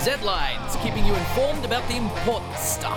Z-Lines, keeping you informed about the important stuff.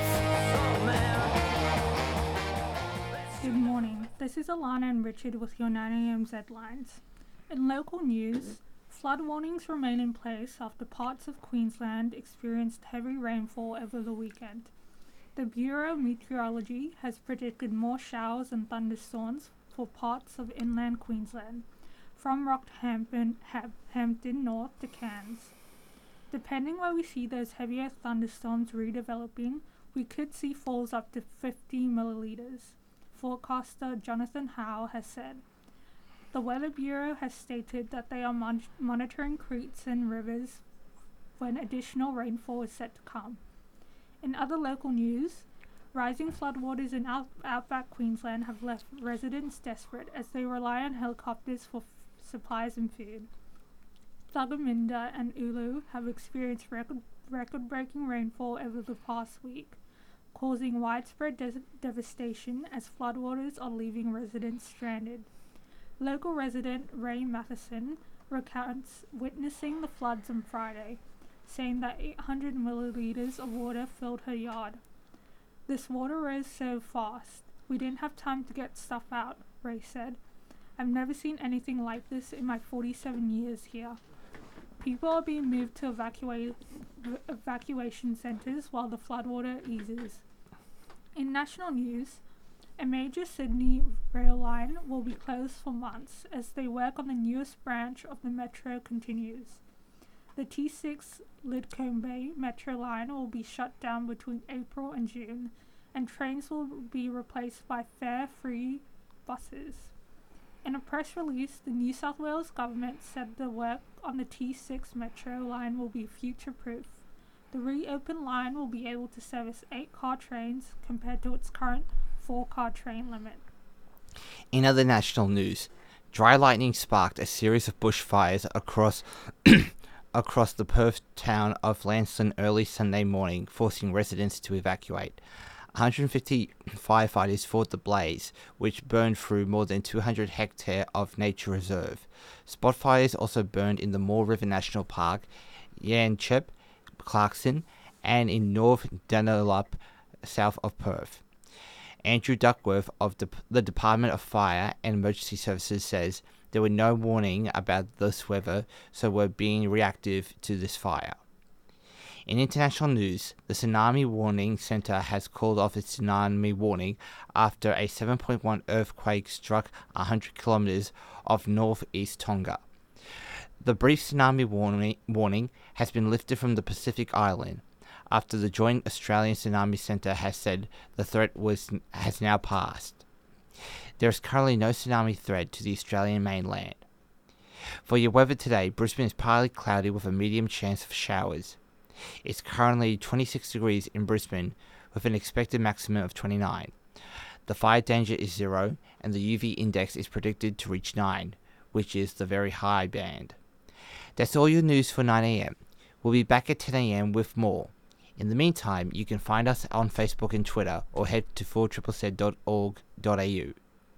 Good morning, this is Alana and Richard with your 9am Z-Lines. In local news, flood warnings remain in place after parts of Queensland experienced heavy rainfall over the weekend. The Bureau of Meteorology has predicted more showers and thunderstorms for parts of inland Queensland, from Rockhampton north to Cairns. Depending where we see those heavier thunderstorms redeveloping, we could see falls up to 50 millilitres, forecaster Jonathan Howe has said. The Weather Bureau has stated that they are monitoring creeks and rivers when additional rainfall is set to come. In other local news, rising floodwaters in outback Queensland have left residents desperate as they rely on helicopters for supplies and food. Thargomindah and Ulu have experienced record-breaking rainfall over the past week, causing widespread devastation as floodwaters are leaving residents stranded. Local resident Ray Matheson recounts witnessing the floods on Friday, saying that 800 millilitres of water filled her yard. This water rose so fast, we didn't have time to get stuff out, Ray said. I've never seen anything like this in my 47 years here. People are being moved to evacuation centres while the floodwater eases. In national news, a major Sydney rail line will be closed for months as they work on the newest branch of the metro continues. The T6 Lidcombe Metro line will be shut down between April and June, and trains will be replaced by fare-free buses. In a press release, the New South Wales government said the work on the T6 Metro line will be future-proof. The reopened line will be able to service 8-car trains compared to its current 4-car train limit. In other national news, dry lightning sparked a series of bushfires across the Perth town of Lanston early Sunday morning, forcing residents to evacuate. 150 firefighters fought the blaze, which burned through more than 200 hectares of nature reserve. Spot fires also burned in the Moore River National Park, Yanchep, Clarkson, and in North Dandalup, south of Perth. Andrew Duckworth of the Department of Fire and Emergency Services says there were no warning about this weather, so we're being reactive to this fire. In international news, the Tsunami Warning Center has called off its tsunami warning after a 7.1 earthquake struck 100 kilometers off northeast Tonga. The brief tsunami warning has been lifted from the Pacific Island after the Joint Australian Tsunami Center has said the threat has now passed. There is currently no tsunami threat to the Australian mainland. For your weather today, Brisbane is partly cloudy with a medium chance of showers. It's currently 26 degrees in Brisbane with an expected maximum of 29. The fire danger is 0 and the UV index is predicted to reach 9, which is the very high band. That's all your news for 9am. We'll be back at 10am with more. In the meantime, you can find us on Facebook and Twitter or head to 4ZZZ.org.au.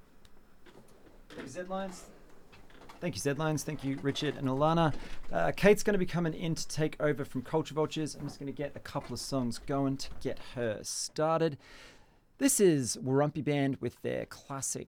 Thank you, Z-Lines. Thank you, Richard and Alana. Kate's going to be coming in to take over from Culture Vultures. I'm just going to get a couple of songs going to get her started. This is Warumpi Band with their classic